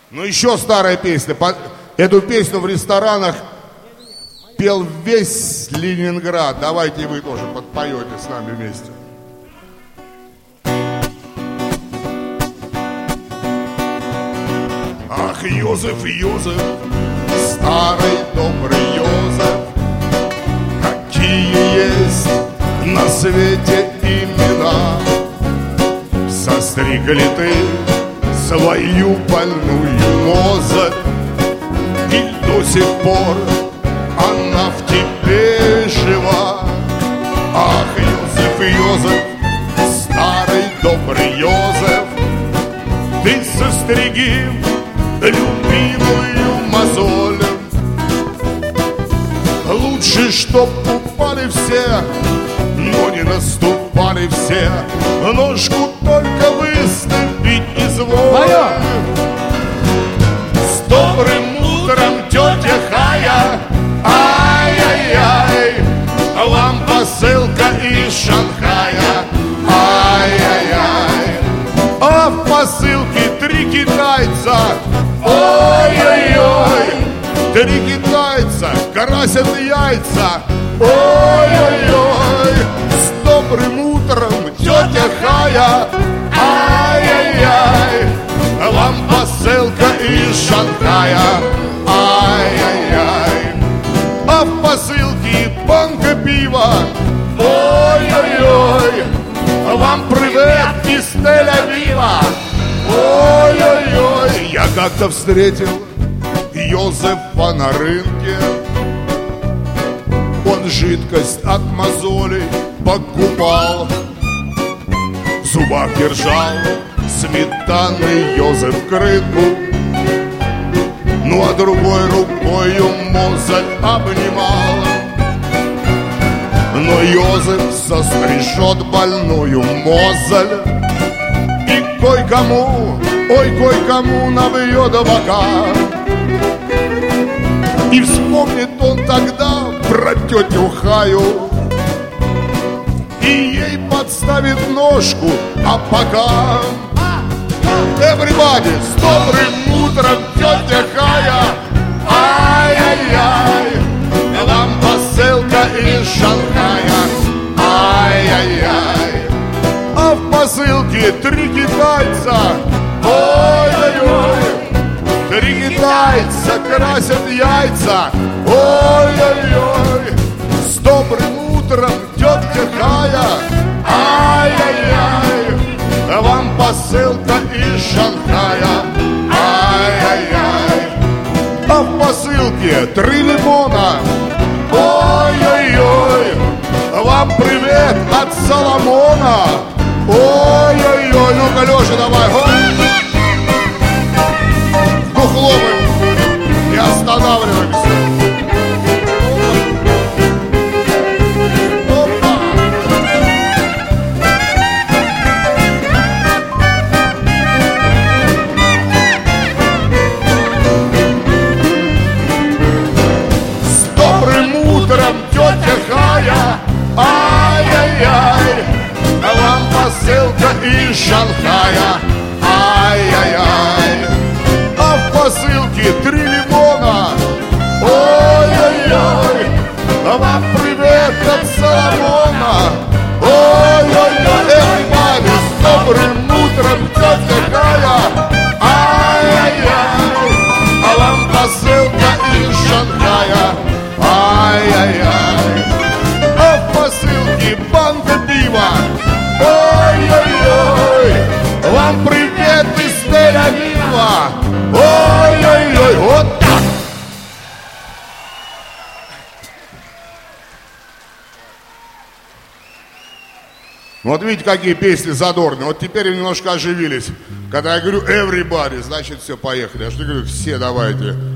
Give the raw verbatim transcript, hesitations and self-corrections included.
Ну еще старая песня. Эту песню в ресторанах пел весь Ленинград. Давайте вы тоже подпоете с нами вместе. Ах, Йозеф, Йозеф, старый добрый Йозеф, какие есть на свете имена. Состригли ты свою больную мозоль, и до сих пор она в тебе жива. Ах, Йозеф, Йозеф, старый добрый Йозеф, ты состриги любимую мозоль. Лучше, чтоб упали все, но не наступали все. Ножку только выставить изволь. С добрым утром, тетя Хая, ай-яй-яй, вам посылка из Шанхая, ай-яй-яй. А в посылке три китайца, ой-ой-ой. Три китайца красят яйца, ой-ой-ой. С добрым утром, тетя Хая, ай-яй-яй, вам посылка из Шанхая, ай-яй-яй. А в посылке банка пива, ой-ой-ой, вам привет из Тель-Авива, ой-ой-ой. Я как-то встретил Йозефа на рынке. Он жидкость от мозолей покупал, в зубах держал сметанный Йозеф крынку, ну а другой рукою мозоль обнимал. Но Йозеф сострижет больную мозоль, и кой-кому, ой, кой-кому набьет бока. И вспомнит он тогда про тетю Хаю, и ей подставит ножку, а пока everybody, с добрым утром, тетя Хая, ай-яй-яй, вам посылка из Шанхая, ай-яй-яй. А в посылке три китайца, ой-ой-ой. Три китайца красят яйца, ой-ой-ой. С добрым утром, тетя Хая, ай-яй-яй, вам посылка из Шанхая, ай-яй-яй. А в посылке три лимона, ой-ой-ой, вам привет от Соломона, ой-ой-ой. Ну-ка, Леша, давай, ой. Хлопаем и останавливаемся. Опа. С добрым утром, тетя Хая, ай-яй-яй, вам посылка из Шанхая, ай-яй-яй. Посылки три лимона, ой-ой-ой, вам привет от Соломона, ой-ой-ой. Everybody, с добрым утром, тетя Хая, ай-яй-яй, а вам посылка из Шанхая, ай-яй-яй. А в посылке банка пива, ой-ой-ой, вам привет из Тель-Авива, ой-ой-ой. Вот так. Вот видите, какие песни задорные. Вот теперь немножко оживились. Когда я говорю everybody, значит все, поехали. Я же говорю, все давайте.